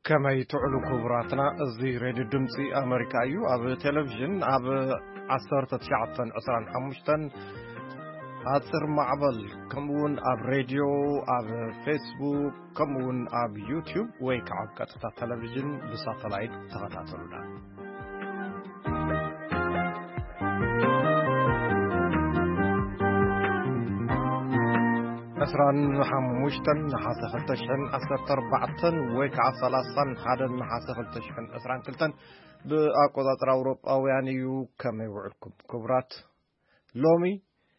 كما يتعلو كبراتنا الزي راديو دمسي أمريكايو أب تلفزيون أب عصر تشعطن عصران حمشتن عصر معبل كمون أب راديو أب فيسبوك كمون أب يوتيوب ويك عقد تلفزيون بساتلايت تغطاتلنا أسران حموشتن نحاسة خلتشن أسر تربعتن ويك عصلاصن حدا نحاسة خلتشن أسران كلتن بأقوضات أوروب أو يعني يو كما يوعدكم كبرات لومي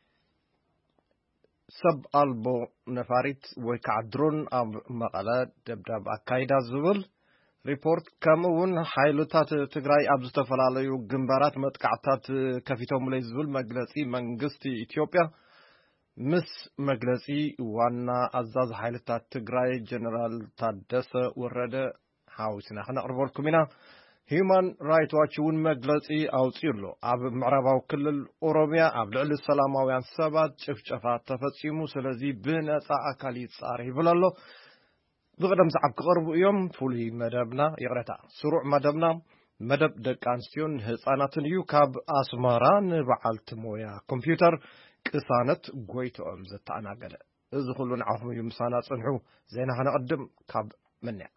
سب ألبو نفاريت ويك عدرون أب مقالات دبداب أكايدا زبل ريبورت كمون حيلوتات تقرأي أبزتو فلاليو جنبارات متقعتات كفيتهم ليزبل مجلسي منغستي إثيوبيا مس مجلسي وانا عزاز حيلتات تقرأي جنرال تادس ورد حاوسنا خنا أربولكم هنا هيومان رايت واتشون مجلسي أو تيرلو أب معرباو كل الأوروبيا أب لعل السلاماويان سبات شفشفات تفسيمو سلزي بنا أكاليت صاري بلالو بغدم سعب قربو يوم فولي مدبنا يغرتا سروع مدبنا مدب دكانسيون هصاناتن يو كاب أسماران بعالت مويا كمبيوتر كسانت قويتو أمزت أنا قد إذ خلون عفو يمسانا صنحو زينا هنقدم كاب منع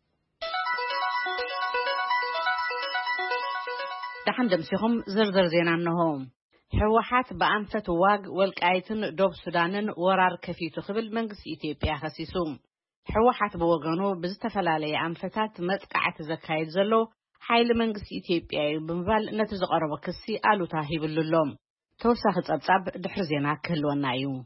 دحن دمسيهم زرزر زينا منهم حوحات بأنفة واق والكايتن دوب سودانن ورار كفيتو خبل منقس إثيوبيا خسيسوم حوحات بوغانو بزتفلالي أنفتات متقعة زكايد زلو حايل منقس إثيوبيا بمبال نتزقرب كسي آلو تاهيب اللولوم توساخ تصاب دحر زينا كهلونا ايو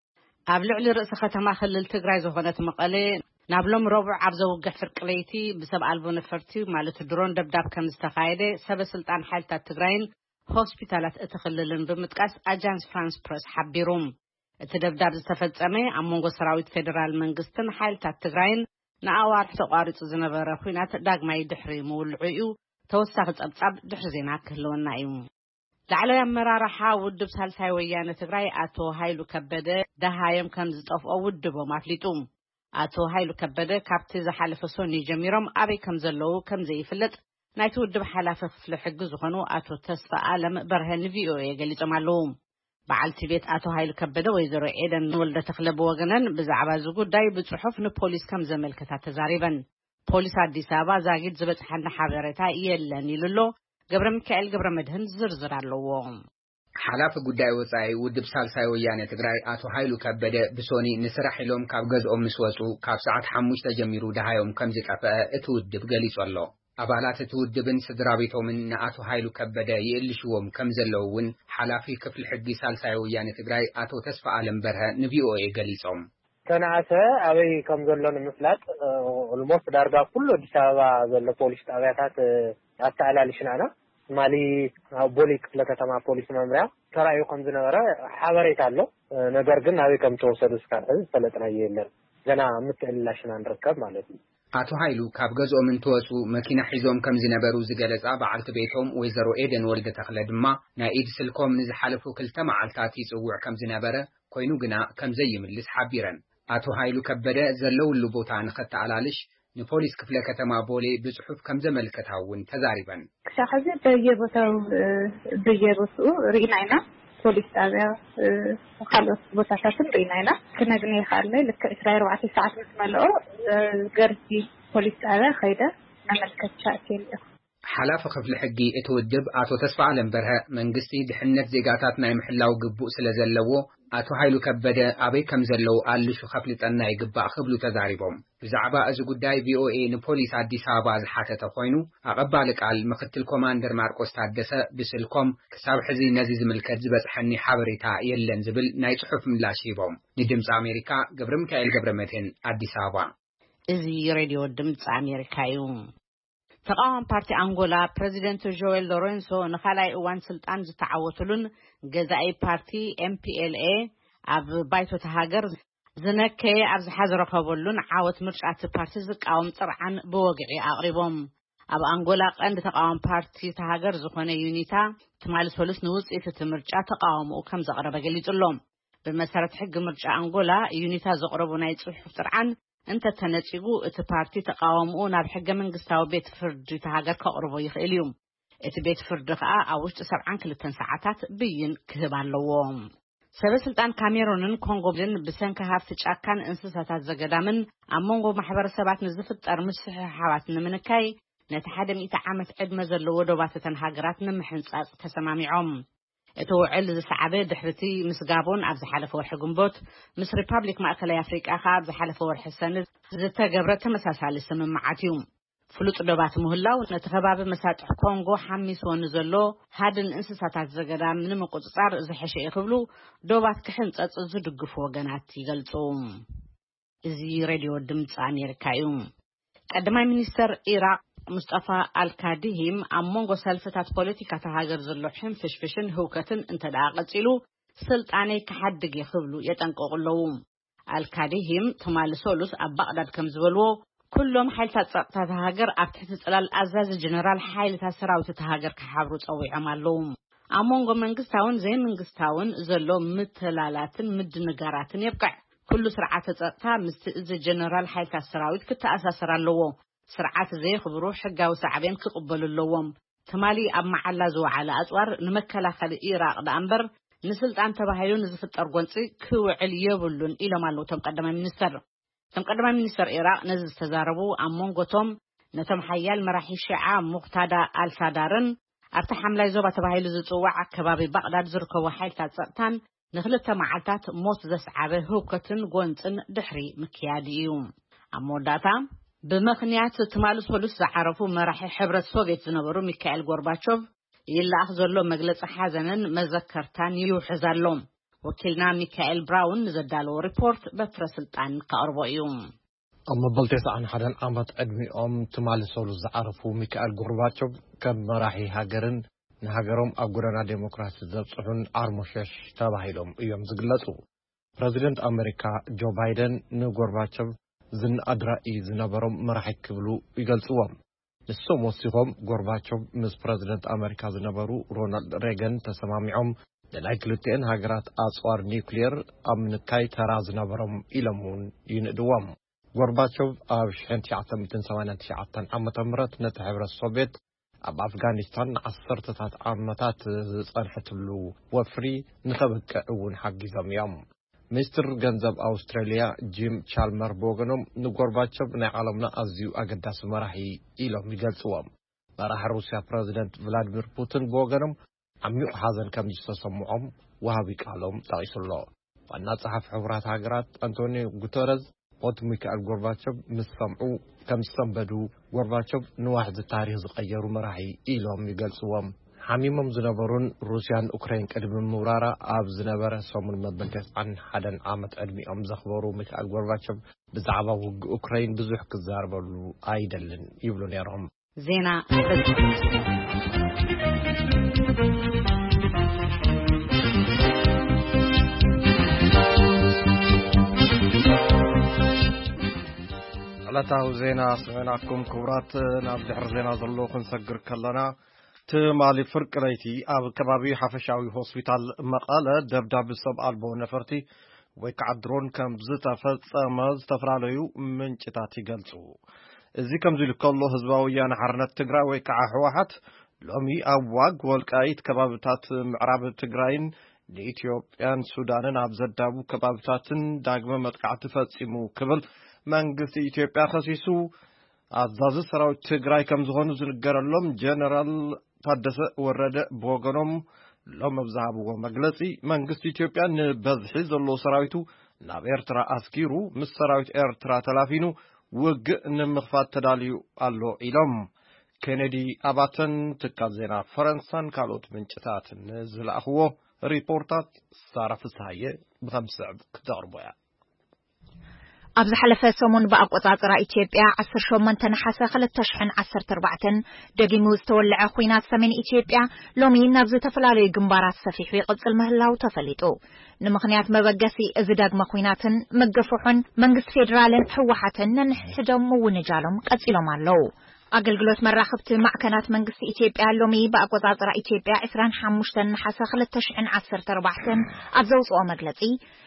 ابلع رأس ختما خلل تقراي زغنت مقالي نابلوم ربع عبزو وقح فرقليتي بسب ألبو نفرتي مالت درون دبداب كم استخايدة سب سلطان حالتا تقراين هوسبيتالات اتخللن بمتقاس اجانس فرانس بريس حبيروم اتدبداب استفتسامي امونغو سراويت فيدرال منقستن حالتا تقراين ناوار حتقاريط زنبرا خوينات داقماي دحري مولعيو توساخ تصاب دحر زينا كهلونا ايو لعلى مرارحة ودب سالساي ويانا تقراي اتو هايلو كبده دهايم كان زطفو ودبو مافليتوم اتو هايلو كبده كابتي زحالف سوني جميرم ابي كم زلو كم زي فلت نايتو ودب حلافه خفل حق زخنو اتو تسفى عالم برهن فيو يقليتو معلوم بعلتي بيت اتو هايلو كبده ويزرو عيدن ولد تخلب وغنن بزعبا زغو داي بصحف نبوليس كم زملكتا تزاريبا بوليس አዲስ አበባ ዛጊድ ዝበጽሐና ሓበሬታ የለን ይልሎ ገብረ ሚካኤል ገብረ መድህን ዝርዝር አለዎ ሓላፍ ጉዳይ ወጻይ ውድብ ሳልሳይ ወያነ ትግራይ አቶ ኃይሉ ከበደ ብሶኒ ንስራሕ ኢሎም ካብ ገዝኦም ምስወጹ ካብ ሰዓት 5 ጀሚሩ ደሃዮም ከም ዝጠፈአ እቲ ውድብ ገሊጹ ኣሎ አባላት እቲ ውድብን ስድራቤቶምን ንአቶ ኃይሉ ከበደ ይልሽዎም ከም ዘለውን ሓላፊ ክፍል ሕጊ ሳልሳይ ወያነ ትግራይ አቶ ተስፋ አለም በርሀ ንቪኦኤ ገሊጾም كنعسى أبي كم زلون مثلات الموت دارجا كله بسبب زل بوليس أبياتات أتعلى لشنانا مالي بوليك لكتما بوليس ممرع ترى يقوم زنورة حواريت له نجارجن أبي كم توصل سكان فلتنا يلنا جنا مثل لشنان ركب مالتي አቶ ኃይሉ ካብ ገዝኦም ተወጹ መኪና ሒዞም ከም ዝነበሩ ዝገለጻ በዓልቲ ቤቶም ወይዘሮ ኤደን ወልደ ተኽለ ድማ ናይ ኢድ ስልኮም ንዝሓለፉ ክልተ መዓልታት ይጽውዕ ከም ዝነበረ ኮይኑ ግና ከም ዘይምልስ ሓቢረን አቶ ኃይሉ ከበደ ዘለውሉ ቦታ ንኸተዓላልሽ ንፖሊስ ክፍለ ከተማ ቦሌ ብጽሑፍ ከም ዘመልከታውን ተዛሪበን ሻሐዘ በየቦታው ሪናይና ፖሊስ ጣቢያ خلص ቦታታትን ሪናይና ከነግኔ ካለ ልክ 24 ሰዓት መስመልኦ ገርጂ ፖሊስ ጣቢያ ኸይደ ነመልከቻችን ሓላፍ ክፍል ሕጊ እትውድብ አቶ ተስፋ አለም በርሀ መንግስቲ ድሕነት ዜጋታት ናይ ምሕላው ግቡእ ስለዘለዎ አቶ ኃይሉ ከበደ አበይ ከም ዘለው አልሹ ኸፍልጠና ይግባእ ክብሉ ተዛሪቦም ብዛዕባ እዚ ጉዳይ ቪኦኤ ንፖሊስ አዲስ አበባ ዝሓተተ ኮይኑ አቀባሊ ቃል ምክትል ኮማንደር ማርቆስ ታደሰ ብስልኮም ክሳብ ሕዚ ነዚ ዝምልከት ዝበጽሐኒ ሓበሬታ የለን ዝብል ናይ ጽሑፍ ምላሽ ሂቦም ንድምፂ አሜሪካ ገብረ ሚካኤል ገብረ መድህን አዲስ አበባ እዚ ሬድዮ ድምፂ አሜሪካ እዩ تقام بارتي أنغولا بريزيدنت جويل لورينسو نخالاي اوان سلطان زتعوتلون جزائي بارتي MPLA اب بايتو تهاجر زنكي ابز حزر قبولون عاوت مرشات بارتي زقاوم طرعن بوقعي اقربهم اب أنغولا قند تقام بارتي تهاجر زخونه يونيتا تمال سولس نوص يتمرጫ تقاومو كم زقرب ገሊጽሎም بمسارة حق مرጫ أنغولا يونيتا زقربو ናይ ጽሑፍ طرعن انت تنصيغو ات بارتي تقاومو ናብ ሕገ መንግስታዊ ቤት ፍርዲ ተሃገር ከቅርቦ ይኽእል እዩ እቲ ቤት ፍርዲ ከዓ ኣብ ውሽጢ 72 ሰዓታት ብይን ክህብ ኣለዎ ሰበስልጣን ካሜሩንን ኮንጎን ብሰንኪ ሃፍቲ ጫካን እንስሳታት ዘገዳምን ኣብ መንጎ ማሕበረሰባት ንዝፍጠር ምስሕሓባት ንምንካይ ነቲ 100 ዓመት ዕድመ ዘለዎ ዶባተተን ሃገራት ንምሕንጻጽ ተሰማሚዖም እቲ ውዕል ዝሰዓበ ድሕርቲ ምስጋቦን ኣብ ዝሓለፈ ወርሒ ግንቦት ምስ ሪፓብሊክ ማእከላይ ኣፍሪቃ ኣብ ዝሓለፈ ወርሒ ሰነ ዝተገብረ ተመሳሳሊ ስምምዓት እዩ ፍሉጥ ዶባት ምህላው ነቲ ከባቢ መሳጥሕ ኮንጎ ሓሚስዎን ዘሎ ሃድን እንስሳታት ዘገዳም ንምቁጽጻር ዝሕሸ ይኽብሉ ዶባት ክሕንጸጽ ዝድግፉ ወገናት ይገልጹ እዚ ሬድዮ ድምፂ ኣሜሪካ እዩ ቀዳማይ ሚኒስተር ኢራቅ ሙስጠፋ አልካዲሂም አሞንጎ ሰልፍታት ፖለቲካ ተሃገር ዘሎ ሕንፍሽፍሽን ህውከትን እንተዳ ቀጽሉ ስልጣኔ ከሐድግ ይኽብሉ የጠንቀቁለው አልካዲሂም ተማልሶሉስ አባቅዳድ ከም ዝበልዎ ኩሎም ሓይልታት ጸጥታ ተሃገር ኣብ ትሕቲ ጽላል ኣዛዚ ጀነራል ሓይልታት ሰራዊት ተሃገር ከሓብሩ ጸዊዖም ኣለዉ አሞንጎ መንግስታውን ዘይመንግስታውን ዘሎ ምትላላትን ምድንጋራትን ይብቃዕ ኩሉ ስርዓተ ጸጥታ ምስ እዚ ጀነራል ሓይልታት ሰራዊት ክተኣሳሰር ኣለዎ ስርዓት ዘይኽብሩ ሕጋዊ ሰዓብን ክቅበሉለዎም ተማሊ ኣብ መዓላ ዝወዓለ ኣጽዋር ንመከላኸሊ ኢራቅ ዳንበር ንስልጣን ተባሂሉ ዝፍጠር ጎንፂ ክውዕል የብሉን ኢሎም ኣለዉ ቀዳማይ ሚኒስተር ኢራቅ ነዚ ዝተዛረቡ ኣሞንጎቶም ነቶም ሓያል መራሒ ሺዓ ሙቅታዳ አልሳዳርን ኣብቲ ሓምላይ ዞባ ተባሂሉ ዝጽዋዕ ከባቢ ባቅዳድ ዝርከቡ ሓይልታት ጸጥታን ንኽልተ መዓልታት ሞት ዘስዓበ ህውከትን ጎንፅን ድሕሪ ምክያድ እዩ ኣብ መወዳእታ ብምኽንያት ተማልሶሉስ ዝዓረፉ መራሒ ሕብረት ሶቪየት ዝነበሩ ሚካኤል ጎርባቾቭ ይላኽ ዘሎ መግለጽ ሓዘንን መዘከርታን ይውሕዛሎም ወኪልና ሚካኤል ብራውን ዘዳለው ሪፖርት በትረ ስልጣን ከቅርቦ እዩ ኣብ መበል 91 ዓመት ዕድሚኦም ተማልሶሉስ ዝዓረፉ ሚካኤል ጎርባቾቭ ከም መራሒ ሃገርን ንሃገሮም ኣብ ጎደና ዴሞክራሲ ዘብጽሑን ኣርሞሸሽ ተባሂሎም እዮም ዝግለጹ ፕሬዚደንት ኣሜሪካ ጆ ባይደን ንጎርባቾቭ ዝንኣድራኢ ዝነበሮም መራሒ ክብሉ ይገልጽዎም ንሶም ወሲኾም ጎርባቾቭ ምስ ፕሬዚደንት ኣሜሪካ ዝነበሩ ሮናልድ ሬገን ተሰማሚዖም ናይ ክልቲአን ሃገራት ኣጽዋር ኒውክሊየር ኣብ ምንካይ ተራ ዝነበሮም ኢሎም እውን ይንእድዎም ጎርባቾቭ ኣብ 1989 ዓመተ ምህረት ነቲ ሕብረት ሶቪየት ኣብ ኣፍጋኒስታን ዓሰርተታት ዓመታት ዝጸንሐትሉ ወፍሪ ንኸበቅዕ እውን ሓጊዞም እዮም ሚኒስትር ገንዘብ ኣውስትራልያ ጂም ቻልመር ቦገኖም ንጎርባቾቭ ናይ ዓለምና ኣዝዩ ኣገዳሲ መራሒ ኢሎም ይገልጽዎም መራሒ ሩስያ ፕሬዚደንት ቭላድሚር ፑቲን ቦገኖም ዓሚቕ ሓዘን ከም ዝተሰምዖም ወሃቢ ቃሎም ጠቂሱሎ ዋና ጸሓፊ ሕብራት ሃገራት አንቶኒዮ ጉተረዝ ሞት ሚካኤል ጎርባቾቭ ምስ ሰምዑ ከም ዝተንበዱ ጎርባቾቭ ንዋሕዚ ታሪኽ ዝቀየሩ መራሒ ኢሎም ይገልጽዎም ሓሚሞም ዝነበሩን ሩስያን ኡክራይን ቅድሚ ምውራራ ኣብ ዝነበረ ሰሙን መበል 91 ዓመት ዕድሚኦም ዘኽበሩ ሚካኤል ጎርባቾቭ ብዛዕባ ውግእ ኡክራይን ብዙሕ ክዛረበሉ ኣይደልን ይብሉ ነይሮም ዜና ዕለታዊ ዜና ስምዕናኩም ክቡራት ናብ ድሕሪ ዜና ዘሎ ክንሰግር ከለና ትማሊ ፍርቂ ለይቲ ኣብ ከባቢ ሓፈሻዊ ሆስፒታል መቐለ ደብዳቤ ሰብ ኣልቦ ነፈርቲ ወይ ከዓ ድሮን ከም ዝተፈጸመ ዝተፈላለዩ ምንጭታት ይገልጹ እዚ ከምዚ ኢሉ ከሎ ህዝባዊ ወያነ ሓርነት ትግራይ ወይ ከዓ ህወሓት ሎሚ ኣብ ዋግ ወልቃይት ከባቢታት ምዕራብ ትግራይን ንኢትዮጵያን ሱዳንን ኣብ ዘዳቡ ከባቢታትን ዳግመ መጥቃዕቲ ፈጺሙ ክብል መንግስቲ ኢትዮጵያ ከሲሱ ኣዛዚ ሰራዊት ትግራይ ከም ዝኾኑ ዝንገረሎም ጀነራል ታደሰ ወረደ ብወገኖም ሎም ኣብዝሃብዎ መግለጺ መንግስቲ ኢትዮጵያ ንበዝሒ ዘሎ ሰራዊቱ ናብ ኤርትራ ኣስኪሩ ምስ ሰራዊት ኤርትራ ተላፊኑ ውግእ ንምኽፋት ተዳልዩ ኣሎ ኢሎም ኬኔዲ ኣባተን ትካል ዜና ፈረንሳን ካልኦት ምንጭታትን ዝለኣኽዎ ሪፖርታት ሳራ ፍስሓየ ብኸምስዕብ ክተቕርቦያ ኣብ ዝሓለፈ ሰሙን ብኣቆጻጽራ ኢትዮጵያ 18 ነሓሰ 2014 ደጊሙ ዝተወልዐ ኩናት ሰሜን ኢትዮጵያ ሎሚ ናብ ዝተፈላለዩ ግንባራት ሰፊሑ ይቕጽል ምህላው ተፈሊጡ ንምኽንያት መበገሲ እዚ ዳግመ ኩናትን መገፍሑን መንግስቲ ፌደራልን ህወሓትን ነንሕዶም ምውንጃሎም ቀጺሎም ኣለዉ አገልግሎት መራኽብቲ ማዕከናት መንግስቲ ኢትዮጵያ ሎሚ በአቆጻጽራ ኢትዮጵያ 25 ነሐሰ 2014 ኣብ ዘውጽኦ መግለጺ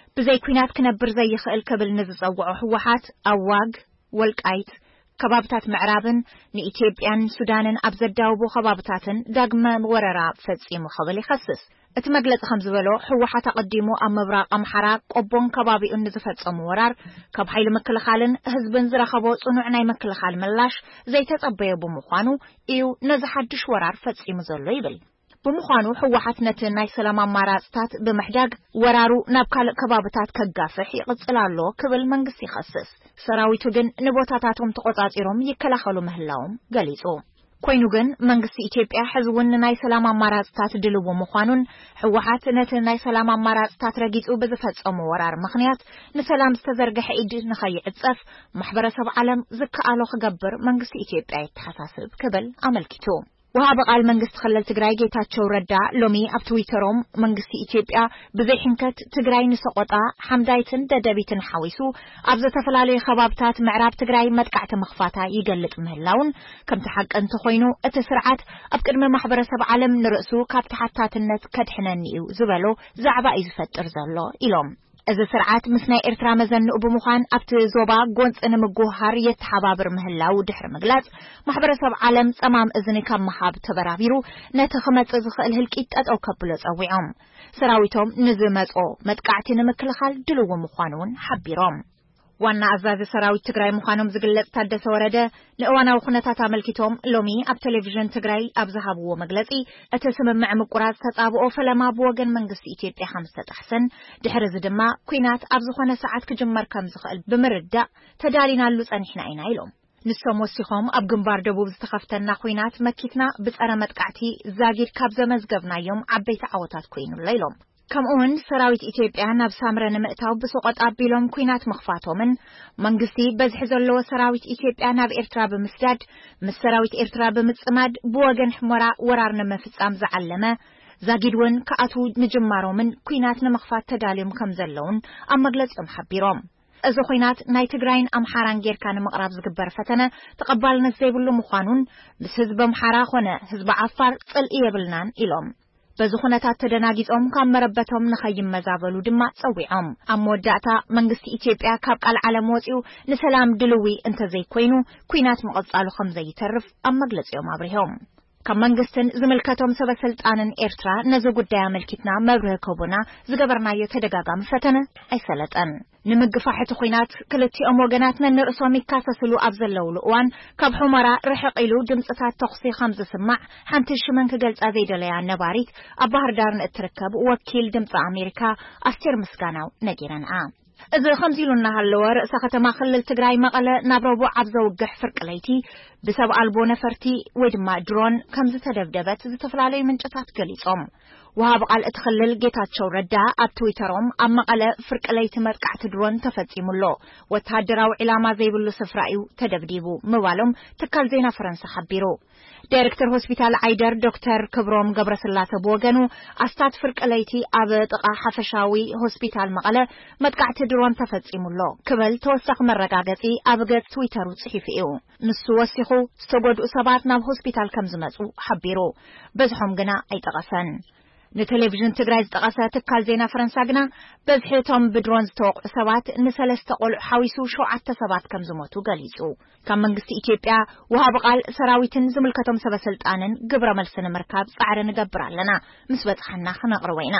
بزي كوينات كنبر زي خيل كبل نزصوعو حوحات أواج والقايت كبابتات معرابن نإثيوبيان سودانن أبزداوبو خبابتاتن داغما وررا فصيمو خبل يخصص اتمغلص خمزبلو حوحات قديمو امبراق امحرا قبون كبابي ان زفصمو ورار كب حيل مكلخالن حزبن زرخبو صنوع ناي مكلخال ملاش زي تطبيو بمخانو ايو نزحدش ورار فصيمو زلو يبل بمخانو حوحات نتناي سلام اماراتات بمحداق ورارو نابكال كبابتات كغافح يقصلالو كبل منغس يخصص سراويتو جن نبوتاتاتهم تقوطاطيروم يكلاخلو مهلاوم غليصو كوينو جن منغس إثيوبيا حزبون ناي سلام اماراتات دلو مخانون حوحات نتناي سلام اماراتات رغيصو بزفصمو ورار مخنيات نسلام استزرغح ايد نخيعصف محبرسب عالم زكالو خغبر منغس إثيوبيا يتحساسب كبل عملكيتو وها بقال منغست خلل تግራይ ጌታቸው ረዳ ሎሚ ኣብ ትዊተሮም መንግስቲ ኢትዮጵያ ብዘይሕንከት ትግራይ ንሰቆጣ ሓምዳይትን ደደቢትን ሓዊሱ ኣብ ዝተፈላልዩ ከባብታት ምዕራብ ትግራይ መጥቃዕቲ መኽፋታ ይገልጽ ምህላውን ከም ተሓቀንተ ኮይኑ እቲ ስርዓት ኣብ ቅድመ ማሕበረሰብ ዓለም ንርእሱ ካብ ተሓታትነት ከድሕነኒ እዩ ዝበሎ ዛዕባ እዩ ዝፈጥር ዘሎ ኢሎም እዚ ስርዓት ምስናይ ኤርትራ መዘንኡ ብምዃን ኣብቲ ዞባ ጎንፅን ምጉሃር የተሓባብር ምህላው ድሕሪ ምግላጽ ማሕበረሰብ ዓለም ጸማም እዝኒ ካብ መሃብ ተበራቢሩ ነቲ ክመጽእ ዝኽእል ህልቂት ጠጠው ከብሎ ጸዊዖም ሰራዊቶም ንዝመጾ መጥቃዕቲ ንምክልኻል ድልው ምዃኑን ሓቢሮም ዋና አዛዝ ሰራዊት ትግራይ ምዃኖም ዝግለጽ ታደሰ ወረደ ለእዋናው ኩነታት አመልኪቶም ሎሚ ኣብ ቴሌቪዥን ትግራይ ኣብዝሃብዎ መግለጺ እቲ ስምምዕ ምቁራጽ ተጻብኦ ፈለማ ብወገን መንግስቲ ኢትዮጵያ ከምዝተጣሕሰን ድሕሪ እዚ ድማ ኩናት ኣብ ዝኾነ ሰዓት ክጅመር ከም ዝኽእል ብምርዳእ ተዳሊናሉ ጸኒሕና ኢና ኢሎም ንሶም ወሲኾም ኣብ ግንባር ደቡብ ዝተኸፍተና ኩናት መኪትና ብጸረ መጥቃዕቲ ዛጊድ ካብ ዘመዝገብናዮም ዓበይቲ ዓወታት ኮይኑላ ኢሎም ከምኡን ሰራዊት ኢትዮጵያ ናብ ሳምረ ንምእታው ብሰቆጣ ቢሎም ኩናት መኽፋቶምን መንግስቲ በዝሕ ዘለዎ ሰራዊት ኢትዮጵያ ናብ ኤርትራ ብምስዳድ ምስ ሰራዊት ኤርትራ ብምጽማድ ብወገን ሕሞራ ወራር ንምፍጻም ዝዓለመ ዛጊድውን ከኣቱ ምጅማሮምን ኩናት ንምኽፋት ተዳልዮም ከም ዘለውን ኣብ መግለጽኦም ሓቢሮም እዚ ኩናት ናይ ትግራይን ኣምሓራን ጌርካ ንምቕራብ ዝግበር ፈተነ ተቐባልነት ዘይብሉ ምዃኑን ምስ ህዝቢ ኣምሓራ ኾነ ህዝቢ ዓፋር ጽልኢ የብልናን ኢሎም በዝኹነታት ተደናጊጾም ካብ መረበቶም ንኸይመዛበሉ ድማ ጸዊዖም ኣብ መወዳእታ መንግስቲ ኢትዮጵያ ካብ ቃል ዓለም ወፂኡ ንሰላም ድልዊ እንተዘይኮይኑ ኩናት መቐጻሉ ከም ዘይተርፍ ኣብ መግለጺኦም አብሪሆም ካብ መንግስትን ዝምልከቶም ሰበስልጣንን ኤርትራ ነዚ ጉዳይ አመልኪትና መብርህ ከቡና ዝገበርናዮ ተደጋጋሚ ፈተነ ኣይሰለጠን ንምግፋሕቲ ኩናት ክልቲኦም ወገናት ነንርእሶም ይካሰስሉ ኣብ ዘለውሉ እዋን ካብ ሑመራ ርሕቕ ኢሉ ድምጽታት ተኽሲ ከም ዝስማዕ ሓንቲ ሽመን ክገልጻ ዘይደለያ ነባሪት ኣብ ባህር ዳር እትርከብ ወኪል ድምፂ ኣሜሪካ ኣስቴር ምስጋናው ነጊረንኣ እዚ ከምዚሉና ሃለወ ርእሰ ከተማ ክልል ትግራይ መቐለ ናብ ረቡዕ ኣብ ዘውግሕ ፍርቂ ለይቲ ብሰብ ኣልቦ ነፈርቲ ወይ ድማ ድሮን ከም ዝተደብደበት ዝተፈላለዩ ምንጭታት ገሊጾም وهاب قال اتخلل ጌታቸው ረዳ ኣብ ትዊተሮም ኣብ መቐለ ፍርቂ ለይቲ መጥቃዕቲ ድሮን ተፈጺሙ ኣሎ ወታደራዊ ዕላማ ዘይብሉ ስፍራ እዩ ተደብዲቡ ምባሎም ትካል ዜና ፈረንሳ ሓቢሩ ዳይሬክተር ሆስፒታል አይደር ዶክተር ክብሮም ገብረስላሴ በወገኑ ኣስታት ፍርቂ ለይቲ ኣብ ጥቃ ሓፈሻዊ ሆስፒታል መቐለ መጥቃዕቲ ድሮን ተፈጺሙ ኣሎ ክበል ተወሳኺ መረጋገጺ ኣብ ገጽ ትዊተሩ ጽሒፉ እዩ ንሱ ወሲኹ ዝተጎድኡ ሰባት ናብ ሆስፒታል ከም ዝመጹ ሓቢሩ በዝሖም ግና ኣይጠቐሰን ንቴሌቪዥን ትግራይ ዝጠቐሰ ትካል ዜና ፈረንሳ ግና በዝሕቶም ብድሮን ዝተወቅዑ ሰባት ንሰለስተ ቆልዑ ሓዊሱ 7 ሰባት ከም ዝሞቱ ገሊጹ ካብ መንግስቲ ኢትዮጵያ ወሃብ ቃል ሰራዊትን ዝምልከቶም ሰበስልጣንን ግብረ መልስን ምርካብ ጻዕሪ ንገብር ኣለና ምስ በጽሐና ክነቕርወይና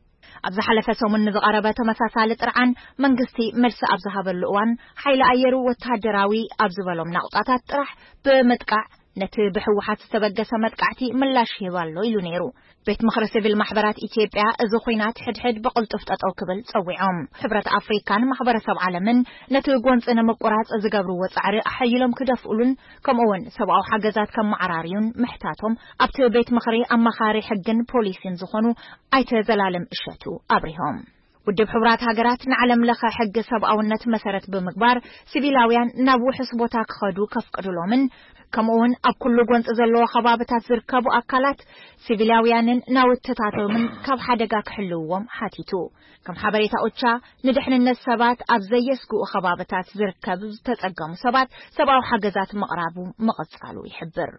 ኣብ ዝሓለፈ ሰሙን ንዝቐረበ ተመሳሳሊ ጥርዓን መንግስቲ መልሲ ኣብ ዝሃበሉ እዋን ሓይሊ ኣየሩ ወታደራዊ ኣብ ዝበሎም ናቁጣታት ጥራሕ ብምጥቃዕ ነቲ ብሕወሓት ዝተበገሰ መጥቃዕቲ ምላሽ ይባሎ ኢሉ ነይሩ ቤት ምክሪ ሲቪል ማሕበራት ኢትዮጵያ እዚ ኩናት ሕድሕድ በቅልጡፍ ጠጠው ክብል ጸዊዖም ሕብረት ኣፍሪካን ማሕበረሰብ ዓለምን ነቲ ጎንጽ ንምቁራጽ ዝገብርዎ ጻዕሪ ኣሕይሎም ክደፍኡሉን ከምኡውን ሰብኣዊ ሓገዛት ከም ማዕራሪዩን ምሕታቶም ኣብቲ ቤት ምክሪ ኣማኻሪ ሕግን ፖሊስን ዝኾኑ ኣይተ ዘላለም እሸቱ አብሪሆም ውድብ ሕብራት ሃገራት ንዓለም ለኸ ሕግ ሰብኣውነት መሰረት ብምግባር ሲቪላውያን ናብ ውሕስ ቦታ ክኸዱ ከፍቅድሎምን ከምኡውን ኣብ ኩሉ ጎንጽ ዘለዎ ከባቢታት ዝርከቡ ኣካላት ሲቪላውያንን ናውትታቶምን ካብ ሓደጋ ክሕልውዎም ሓቲቱ ከም ሓበሬታ ኦቻ ንድሕንነት ሰባት ኣብ ዘየስጉኡ ከባቢታት ዝርከቡ ዝተጸገሙ ሰባት ሰብኣዊ ሓገዛት መቕራቡ መቐጻሉ ይሕብር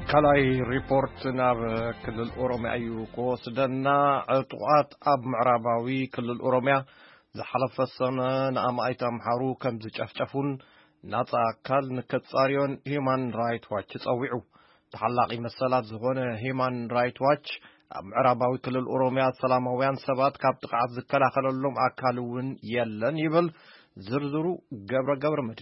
كلاي ريبورت ناب كل الأوروميا أيوكو سدنا عطوات أب معرباوي كل الأوروميا زحلف السنة نعم أيتام حارو كم زجفجفون ناتا كال نكتصاريون هيمان رايت واتش تصوعو تحلقي مسالات زغونة هيمان رايت واتش معرباوي كل الأوروميا سلامويان سبات كاب تقعد ذكرا خلالهم أكالون يلن يبل زرزرو قبر مدن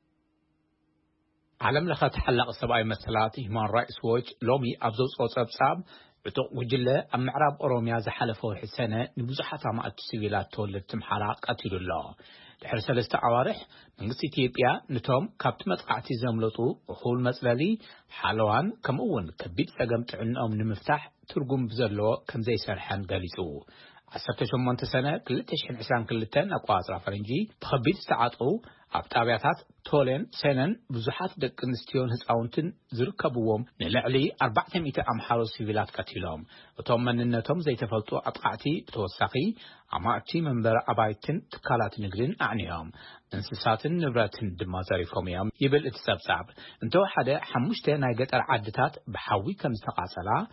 عالم لخت حلق سبعي مسالات هيمان رايت واتش لومي أبزوز أوصاب عطوق وجلة معرب أوروميا زحلفو الحسنة نبزحة مع السيويلات تولد تمحراق قتل الله لحرس الاستعوارح من قصة إثيوبيا نتوم كابت متقعتي زملطو وخول مسلالي حالوان كمون كبيت ساقمت عنهم نمفتح ترقم بزلو كم زي سرحان قاليسو 18 سنة كل تشحن عسران كلتين أقواصر فرنجي تخبيت استعاطقو أبتابياتات تولين سنن بزحات دق نستيون هزاونتن زركبوهم نلعلي 400 أمحارو سيفيلات كتيلهم وطومن إنتهم زي تفلتو أبقعتي بتوساقي أماعتي منبر أبايتن تكالات نقرين أعنيهم انسساتن نبراتن دمازاريفهم يام يبل اتسابساب انتو حدا حموشتا نايقت العدتات بحاوي كمستقاسلا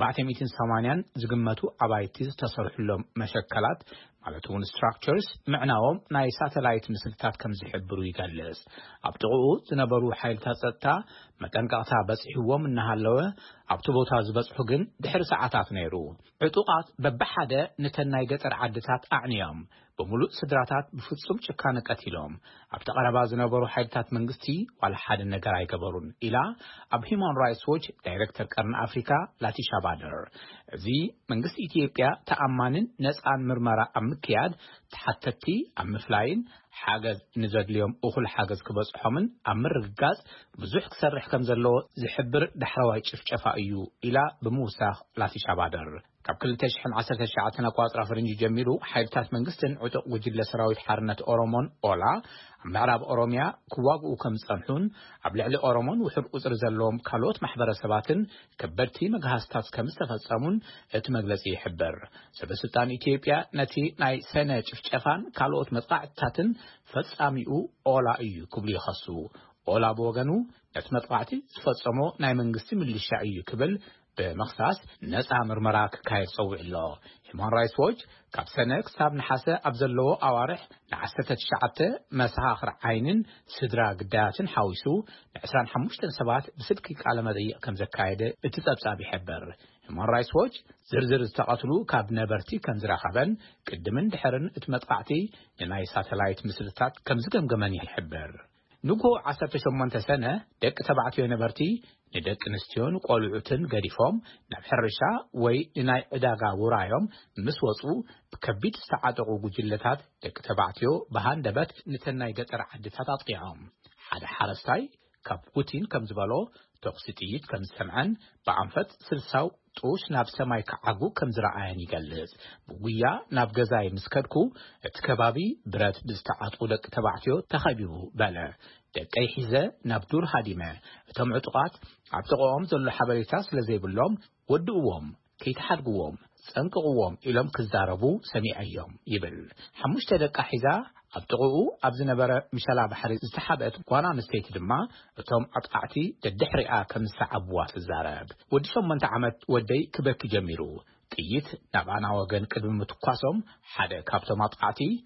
480 زقمتو أبايتي تصرح لهم مشكلات مالتون structures معناهم ناي ساتلايت مسلتات كم زحبرو يقلس أبتغو زنبرو حيل تاستا متنقاتا بسحوه منها اللوه أبتبوتا زبسحوغن دحر ساعتات نيرو عطوقات ببحادة نتناي قطر عدتات أعنيام بملوء صدراتات بفتصم شكان قتلهم أبتقربا زنبرو حيلتات منغستي وعلى حاد النقراء قبرون إلى أب هيمان رايتس ووتش دايركتر قرن أفريكا لاتيشا بادر زي منغست إثيوبيا تأمانن نسعان مرمرة أمكياد تحتتي أمفلاين حاجز نزاد اليوم أخل حاجز كبس حمن أمر الجاز بزح كسرح كم زلو زحبر دحرواي شفائيو إلى بموسى لاتيشا بادر كاب كل تشحن 10 ساعات نقاط فرنجي جميلو حيلتات منغستن عطق وجل سراويت حارنة أورومون أولا معرب أوروميا كواغ وكم صنحون عبلعلي أورومون وحر أزر زلوم كالوت محبر سباتن كبرتي مجهستات كم استفسامون اتمجلسي يحبر سبستان إثيوبيا نتي ناي سنة شفشفان كالوت مطقعتاتن فتصاميو أولا إيو كبلي خصو أولا بوغانو نتمطقعتي سفتصامو ناي منغستي من الشعي كبل بمخصاص نسعى مرمراك كاي صوع الله هيمان رايتس ووتش كاب سنة كساب نحاسة أبزلو أوارح لعستة الشعبة مسها آخر عينن سدرا قداتن حاويسو لعسران حموشتن سبات بسدكيك على مدى كم زكايدة اتتابسا بيحبر هيمان رايتس ووتش زرزر استقاتلو كاب نبرتي كم زراخبن قدمن دحرن اتمتقعتي لناي ساتلايت مسلتات كم زقم قماني يحبر نوكو 18 سنة دك تبعتيو نبرتي ندك نستيون قولعوتن قريفهم نبحرشا وي لناي عداقا ورايهم مسوصو بكبيت استعادقو قجلتات دك تبعتيو بهان دبت نتناي قطر عدتات أطقيعهم حدا حالستاي كاب بوتين كم زبالو توقسيتيت كم سمعن بعنفت سلساو طوش ناب سماي كعقو كم زرعان يقلز بويا ناب غزاي مسكدكو اتكبابي برات بستعاطقو دك تبعتيو تخبيبو بلا دقاي حيزة ناب دور هادمة اتم عطقات عبتقوهم زلو حبريتاس لزيبلهم ودقوهم كي تحرقوهم سنقوهم إلهم كزاربو سميعيهم يبل حموش تدقى حيزة أبتقوه أبزنبرا مشالا بحري استحابت قوانا نستيت دما اتم عطقعتي تدحرقا كم سعبوات الزارب ودشم من تعمت ودي كبك جميرو تيت نابانا وغن قدم متقاسم حدا كابتم عطقعتي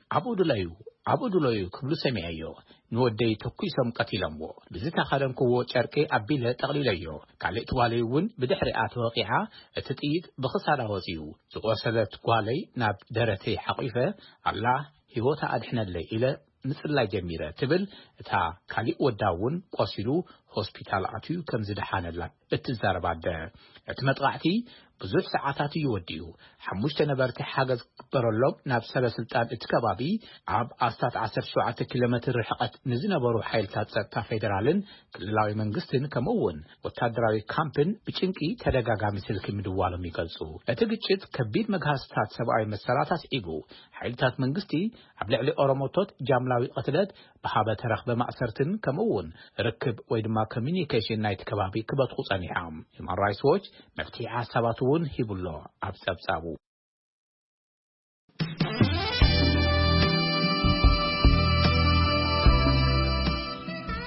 عبو دلويو كبلو سميعيو نودي تقيسم قتيلمو بزيتا خدم كوو چركي أبيله تغليليو كالي تواليون بدحرقات واقعا اتتيت بخصارة وزيو زقوسلت قوالي ناب درتي حقيفة الله هيوتا أدحنا اللي إلى مثل لا جميرة تبل تا كالي وداون قصيرو هوسبيتال عتيو كم زدحان الله اتزار بعد اتمتقعتي بزوج ساعاتي يوديو حموشت نبرتي حاجز برلوب ناب سلسلتان اتكبابي عب أستات 10 كيلومتر رحقت نزنبرو حيلتات ستا فيدرالن كلاوي منغستن كمون وتادراوي كامبن بچنكي تدقاقامي سلكي مدوالو ميقلسو اتقجت كبيد مغاستات سبعي مسالاتات إيقو حيلتات منغستي عبلعلي أوروموتوت جاملاوي قتلت بحابة ترخ بمأسرتن كمون ركب ويدما كوميونيكيشن نايت كبابي كبت خصاني عام هيمان رايتس ووتش مفتيحة سباتون هيبولو أبسابسابو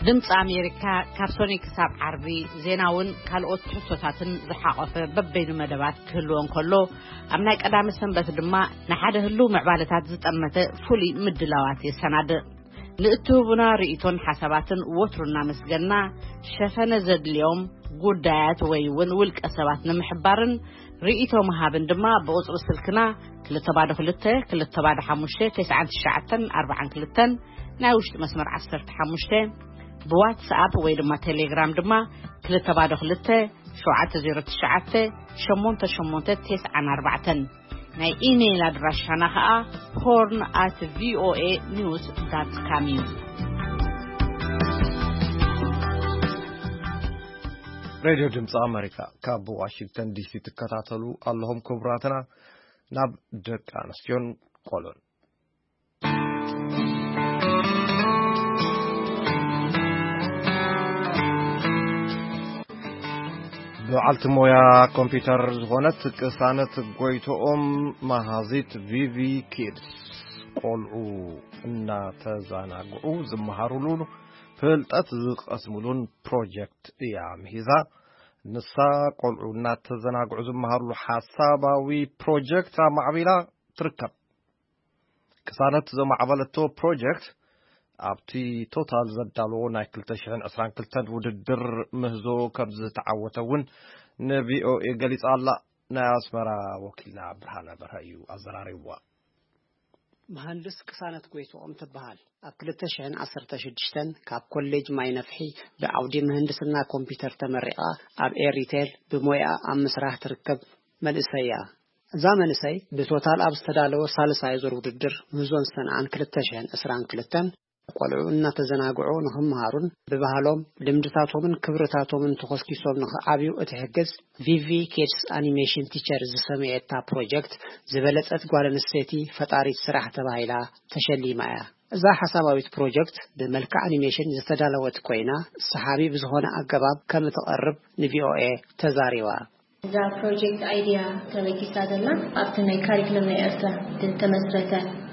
ድምፂ ኣሜሪካ ካብ ሶኒ ክሳብ ዓርቢ ዜናውን ካልኦት ትሕዝቶታትን ዝሓቆፈ በበይኑ መደባት ክህልዎን ከሎ ኣብ ናይ ቀዳሚ ሰንበት ድማ ንሓደ ህሉ ምዕባለታት ዝጠመተ ፍሉይ ምድላዋት የሰናድእ ንእትህቡና ርእይቶን ሓሳባትን ወትሩና መስገና ሸፈነ ዘድልዮም ጉዳያት ወይ እውን ውልቀ ሰባት ንምሕባርን ርእይቶ መሃብን ድማ ብቁፅሪ ስልክና 225 ናይ ውሽጢ መስመር 15 በዋትስኣፕ ወይ ድማ ቴሌግራም ድማ 229 ናይ ኢሜይል አድራሻና ከዓ horn@voanews.com ሬዲዮ ድምፂ ኣሜሪካ ካብ ዋሽንግተን ዲሲ ትከታተሉ ኣለኹም ክቡራትና ናብ ደቂ ኣንስትዮን ቆልዑን በዓልቲ ሞያ ኮምፒውተር ዝኾነት ቅሳነት ጎይቶኦም ማሃዚት ቪቪ ኪድስ ቆልዑ እናተዘናግዑ ዝመሃሩሉ ፍልጠት ዝቀስሙሉን ፕሮጀክት እያ ምሂዛ ንሳ ቆልዑ እናተዘናግዑ ዝመሃሩሉ ሓሳባዊ ፕሮጀክት ማዕቢላ ትርከብ ቅሳነት ዘማዕበለቶ ፕሮጀክት ኣብቲ ቶታል ዘዳልዎ ናይ 2022 ውድድር ምህዞ ከም ዝተዓወተውን ንቪኦኤ ገሊጻ ኣላ ናይ ኣስመራ ወኪልና ብርሃነ በርሀዩ ኣዘራሪብዋ መሐንዲስ ቅሳነት ጎይቶኦም ትበሃል ኣብ 2016 ካብ ኮሌጅ ማይ ነፍሒ ብዓውዲ ምህንድስና ኮምፒውተር ተመሪቃ ኣብ ኤሪቴል ብሞያ ኣብ ምስራሕ ትርከብ መንእሰያ እዛ መንእሰይ ብቶታል ኣብ ዝተዳለወ ሳልሳይ ዙር ውድድር ምህዞን ሰንዓን 2022 ቆልዑ እናተዘናግዑ ንኽመሃሩን ብባህሎም ልምድታቶምን ክብርታቶምን ተኸስኪሶም ንኽዓብዩ እትሕግዝ ቪቪ ኪድስ ኣኒሜሽን ቲቸር ዝሰመየታ ፕሮጀክት ዝበለጸት ጓል ኣንስተይቲ ፈጣሪት ስራሕ ተባሂላ ተሸሊማ እያ እዛ ሓሳባዊት ፕሮጀክት ብመልክዕ ኣኒሜሽን ዝተዳለወት ኮይና ሰሓቢ ብዝኾነ ኣገባብ ከም እትቐርብ ንቪኦኤ ተዛሪባ እዛ ፕሮጀክት አይዲያ ተበጊሳ ዘላ ኣብቲ ናይ ካሪክለም ናይ ኤርትራ ተመስረተ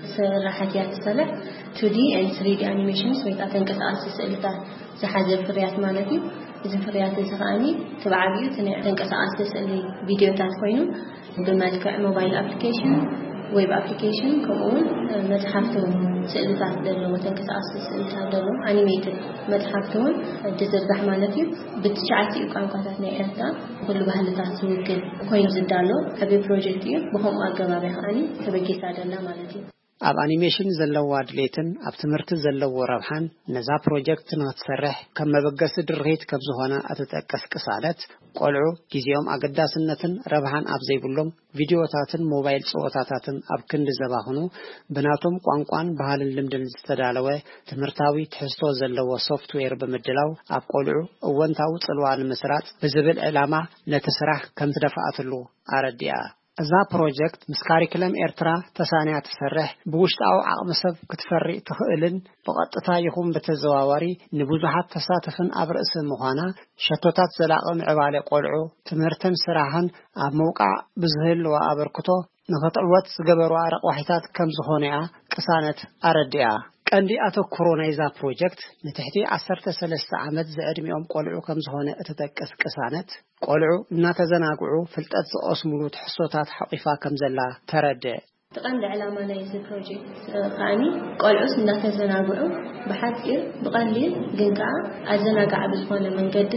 ስራሕያ ተሰለፍ 2D and 3D animations ወይ ተንቀሳቃሲ ስእልታት ዝሓዘ ፍርያት ማለት እዩ እዚ ፍርያት እዚ ከዓኒ ተባዕብዩ ተንቀሳቃሲ ስእሊ ቪድዮታት ኮይኑ ብመልክዕ ሞባይል ኣፕሊኬሽን ዌብ ኣፕሊኬሽን ከምኡውን መጽሓፍትን ስእልታት ዘለዎ ተንቀሳቃሲ ስእልታት ዘለዎ ኣኒሜትድ መጽሓፍትን ዝዝርጋሕ ማለት እዩ ብትሽዓቲ ቋንቋታት ናይ ኤርትራ ኩሉ ባህልታት ዝውክል ኮይኑ ዝዳሎ ዓቢ ፕሮጀክት እዩ ብኸምኡ ኣገባብ ከዓኒ ተበጊሳ ዘላ ማለት እዩ ኣብ ኣኒሜሽን ዘለዋ ድሌትን ኣብ ትምህርቲ ዘለዎ ረብሓን ነዛ ፕሮጀክት ንኽትሰርሕ ከም መበገሲ ድርጊት ከም ዝኾነ እትጠቅስ ቅሳነት ቆልዑ ጊዜኦም ኣገዳስነትን ረብሓን ኣብ ዘይብሎም ቪድዮታትን ሞባይል ፀወታታትን ኣብ ክንዲ ዘባኽኑ ብናቶም ቋንቋን ባህልን ልምድን ዝተዳለወ ትምህርታዊ ትሕዝቶ ዘለዎ ሶፍትዌር ብምድላው ኣብ ቆልዑ እወንታዊ ጽልዋ ንምስራጽ ብዝብል ዕላማ ነቲ ስራሕ ከም ትደፍኣትሉ ኣረዲኣ እዛ ፕሮጀክት ምስ ካሪክለም ኤርትራ ተሳንያ ትሰርሕ ብውሽጣዊ ዓቕሚ ሰብ ክትፈርይ ትኽእልን ብቐጥታ ይኹን ብተዘዋዋሪ ንብዙሓት ተሳተፍን ኣብ ርእሲ ምዃና ሸቶታት ዘላቒ ምዕባለ ቆልዑ ትምህርትን ስራሕን ኣብ መውቃዕ ብዝህልዋ ኣበርክቶ ንኽትዕወት ዝገበሩ ኣረቕዋሒታት ከም ዝኾኑ እያ ቅሳነት ኣረዲኣ ቀንዲ ኣተኩሮ ናይዛ ፕሮጀክት ንትሕቲ 13 ዓመት ዝዕድሚኦም ቆልዑ ከም ዝኾነ እትጠቅስ ቅሳነት ቆልዑ እናተዘናግዑ ፍልጠት ዝቐስሙሉ ትሕሶታት ሓቂፋ ከም ዘላ ተረድእ ተቐንዲ ዕላማ ናይዚ ፕሮጀክት ከዓኒ ቆልዑስ እናተዘናግዑ ብሓፂር ብቐሊል ግን ከዓ ኣዘናጋዕ ብዝኾነ መንገዲ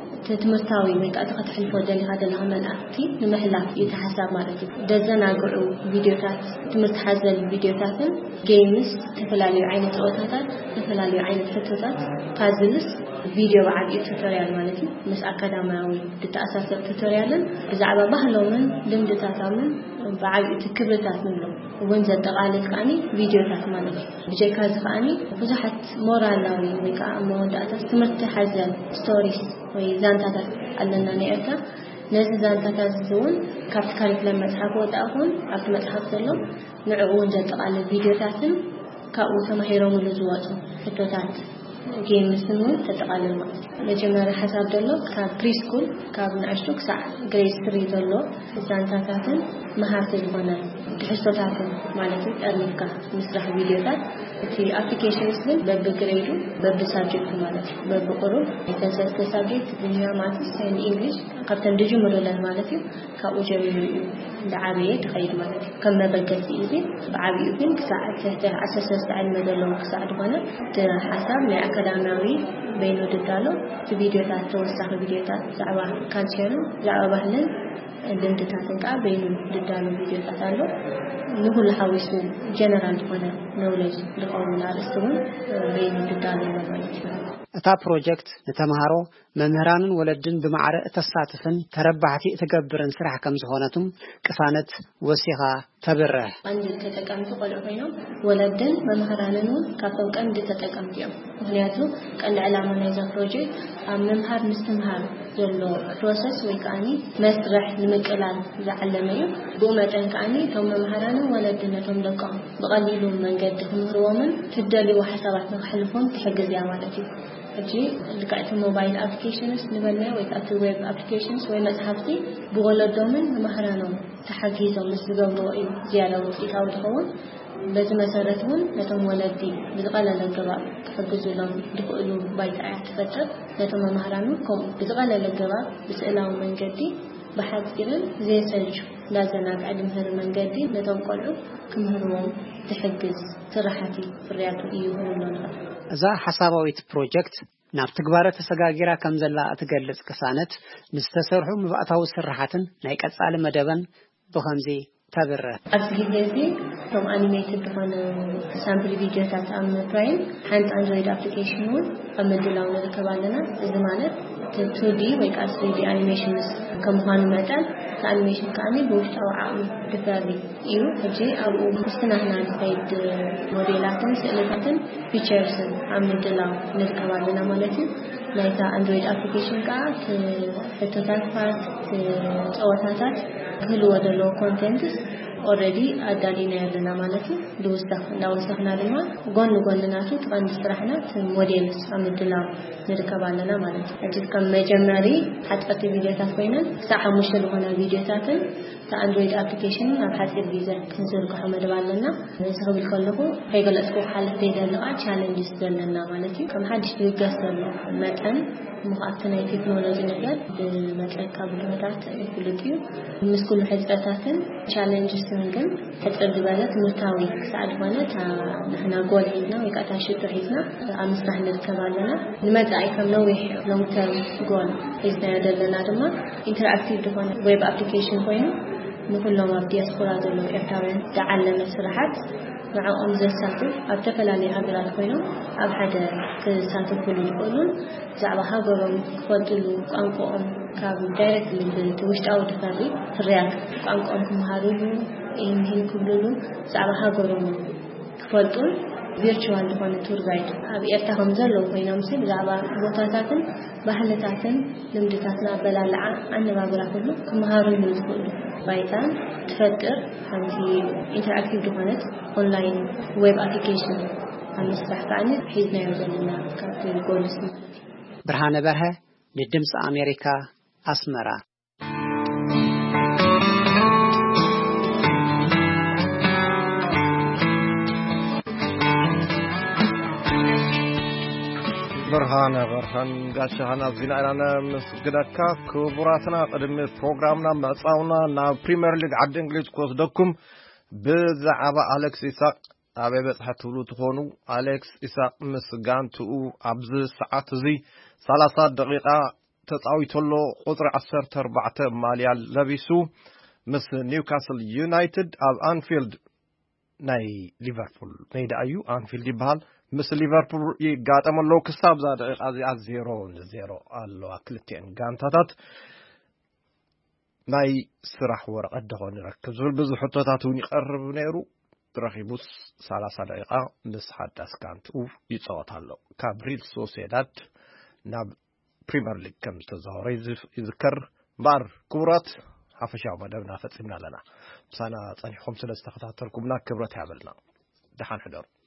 ትምህርታዊ ወይ ከዓ ተኸታትልፎ ደሊኻ ዘለኻ መልእኽቲ ንምሕላፍ የተሓሳብ ማለት እዩ ደዘናግዑ ቪድዮታት ትምህርቲ ሓዘል ቪድዮታትን ጌምስ ተፈላለዩ ዓይነት ፀወታታት ተፈላለዩ ዓይነት ሕቶታት ፓዝልስ ቪድዮ ብዓብዪ ቱቶሪያል ማለት እዩ ምስ ኣካዳሚያዊ ዝተኣሳሰር ቱቶሪያልን ብዛዕባ ባህሎምን ልምድታቶምን ብዓብዪ ክብርታት ንብሎ እውን ዘጠቓልል ከዓኒ ቪድዮታት ማለት እዩ ብጀካ እዚ ከዓኒ ብዙሓት ሞራላዊ ወይ ከዓ መወዳእታት ትምህርቲ ሓዘል ስቶሪስ ወይ ዛንታታት ኣለና ናይ ኤርትራ ነዚ ዛንታታት እውን ካብቲ ካሪክለም መፅሓፍ ወጣኹን ኣብቲ መፅሓፍ ዘሎ ንዕኡ እውን ዘጠቓልል ቪድዮታትን ካብኡ ተማሂሮምሉ ዝወፁ ሕቶታት جيم سنو تتقلل ማለት መጀመሪያ ሐሳብ ደሎ ካብ ፕሪስኩል ካብ ንኣሽቱ ክሳዕ ግሬድ 3 ደሎ ህፃናታትን መሃርቲ ዝኾነ ድሕሰታትን ማለት ጠርኒካ ምስራሕ ቪዲዮታት እቲ አፕሊኬሽንስ ግን በብግሬዱ በብሳብጀክቱ ማለት በብቁሩ የተሰጠ ሳብጀክት ድንያ ማለት ሳይን እንግሊሽ ካብተን ድጅምሩለን ማለት ካብኡ ጀሚሩ ለዓብየ ተኸይድ ማለት ከም መበገሲ እዚ በዓብዩ ግን ክሳዕ 13 ዓመት ደሎ ክሳዕ ዝኾነ ሐሳብ ናይ አካዳሚያዊ በይኑ ድዳሎ ቪዲዮታት ተወሳኺ ቪዲዮታት ዛዕባ ካልቸር ዛዕባ ባህልን ልምድታትን ቃ በይኑ ድዳሎ ቪዲዮታት አሎ ንሁሉ ሐዊሱ ጀነራል ሆነ ኖሌጅ ለቆምና አስተውን በይኑ ድዳሎ ማለት ነው እታ ፕሮጀክት ለተማሃሮ መምህራንን ወለድን በማዕረ ተሳትፈን ተረባሕቲ ተገብረን ስራሕ ከም ዝኾነቱም ቅሳነት ወሲኻ ተበረህ አንድ ከተቀምጡ ቆልዑ ኮይኖም ወለድን መምህራንን ካብቶም ቀንዲ ተጠቀምቲዮም ምክንያቱ ቀንዲ ዕላማ ናይዛ ፕሮጀክት ኣብ መምሃር ምስትምሃር ዘሎ ፕሮሰስ ወይ ከዓኒ መስርሕ ንምቅላል ዝዓለመ እዩ ብኡ መጠን ከዓኒ እቶም መምህራንን ወለድነቶም ደቆም ብቐሊሉ መንገዲ ክምህርዎምን ትደልይዎ ሓሳባት ንክሕልፎም ትሕግዝ እያ ማለት እዩ እጂ ልካዕቲ ሞባይል አፕሊኬሽንስ ንበልና ወይ ከዓቲ ዌብ አፕሊኬሽንስ ወይ መጽሐፍቲ ብወለዶምን መምህራኖም ተሓጊዞም ምስ ዝገብርዎ እዩ ዝያዳ ውፅኢታዊ ዝኸውን በዚ መሰረት እውን ነቶም ወለዲ ብዝቐለለ ገባብ ክሕግዙሎም ዝኽእሉ ባይታ እያ ትፈጥር ነቶም መምህራን ከምኡ ብዝቐለለ ገባብ ብስእላዊ መንገዲ بحثيرن زي سلج لازناك عدم هذا من قدي لتنقل كمهرهم تحجز ترحتي في الرياض يهون إذا حسابويت بروجكت ناب تكبارة تسجاجرا كم زلا أتجلس كسانت نستسرحوا مبعثوا سرحة نايك أسأل مدبن بخمزي تبرة أسجلتي from animated on sample videos at Prime and Android application أم دلون الكبالنا زمانة 2D ويك 3D animations كم هان مثلا animation كأني بوش أو عام تفري إيو هجي أو استناهنا نسيد موديلاتن سئلتن features أم دلون الكبالنا مالتي لايك Android application كا تتوتات فات تأوتات كل ودلو contents already أدالينا يلنا مالتي دوستخنا لما قلنا ناتو تقن استرحنا موديلز أمدلا نركبالنا مالتي أجل كم مجمري حتى فيديوهات بينن ساعة مشتل هنا فيديوهات كأندرويد أبليكيشن أبحث الفيزا تنزل كحمد بالنا نسخ بالكله هيقول أسبوع حالة تيدلنا challenges دلنا مالتي كم حدش بيقصر متن مخاطنا تكنولوجيا نقدر بمثل كابلات كلتيو مش كل حزباتن challenges نقدر حتى بالات مرتاوي ساعد بالات نحن قول حيزنا ويقطع شتو حيزنا أمسرح نركبالنا لماذا أيكم نوح long term goal حيزنا يدلنا دما interactive دهون web application كوين نقول لهم الدياسبورا دلو إرتاوين تعلم السرحات مع زساتف أبتفل عليه هذا كوينو أبحد كساتف كل يقولون زعما هاجرهم فضلوا أنقهم كابو دايركت اللي توشت أو تفري في الرياض أنقهم مهارلو إنهم كلهم زعما هاجرهم فضلوا virtual دهون tour guide أبي أفتهم زلوا كوينام سب زعما بوتاتن بحلتاتن لمدتاتنا بلالع عنا ما بلا كله مهارلو كله بايتان تفكر عندي interactive دهونت online web application المصباح ثاني حيزنا يوزلنا كابتن جولس برهان برها للدمس أمريكا أسمرة برهان قاشهنا زينانا مسجدك كبراتنا قدم برنامجنا مصاونا نا بريمير ليج عد انجليز كوسدكم بزعبا أليكس إساق أبي بتحتولو تخونو أليكس إساق مسجانتو أبز ساعات زي 30 دقيقة تطاويتلو قطر 14 ماليال لبيسو مس نيوكاسل يونايتد أب أنفيلد ناي ليفربول ميدا أيو أنفيلد بحال مس ليفربول يقاتم اللو كساب زاد أزي 0-0 ألو أكلتين قانتاتات ناي سرح ورقة دهون ركزول بزو حطوتاتوني قرب نيرو ترخيبوس 30 دقيقة مس حدث كانت يتصوت هلو كابريل سوسيداد ناب بريمير ليج كم تظهر يذكر بار كورات حفشاو مدبنا فتسمنا لنا بسانا تاني 5 استخداتركم نا كبرت عملنا دحان حدور